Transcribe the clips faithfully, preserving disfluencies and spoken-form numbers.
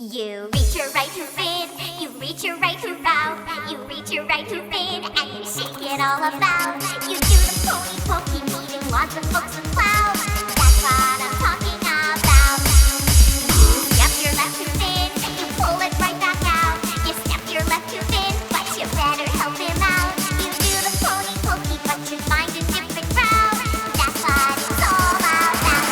You reach your right hoof in, you reach your right hoof out, you reach your right hoof in, and you shake it all about. You do the pony pokey, meeting lots of folks with clout. That's what I'm talking about. You step your left hoof in, you pull it right back out. You step your left hoof in, but you better help him out. You do the pony pokey, but you find a different route. That's what it's all about.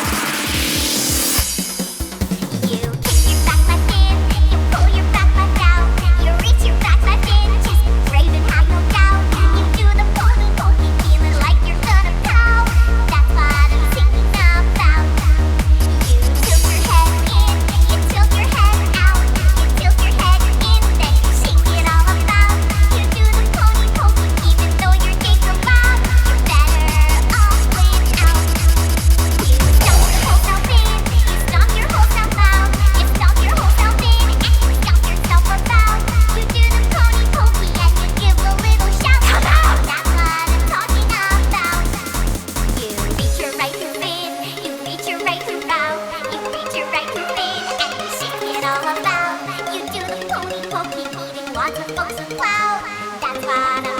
You kick your back left in, you pull your back left out. You reach your back left in, just brave and have no doubt. You do the pony pokey, feeling like you're gonna pout. That's what I'm thinking about. You tilt your head in, you tilt your head out. You tilt your head in, then you shake it all about. You do the pony pokey, even though your days are loud. You're better off without. You stomp your whole self in, you stomp your whole self out. You stomp your whole self in, and you stomp yourself about. You do the pony pokey, and you give a little shout. Come out! That's what I'm talking about. You reach your right hoof in, you reach your right hoof out. You reach your right hoof in, and you shake it all about. You do the pony pokey, meeting lots of folks with clout. That's what I'm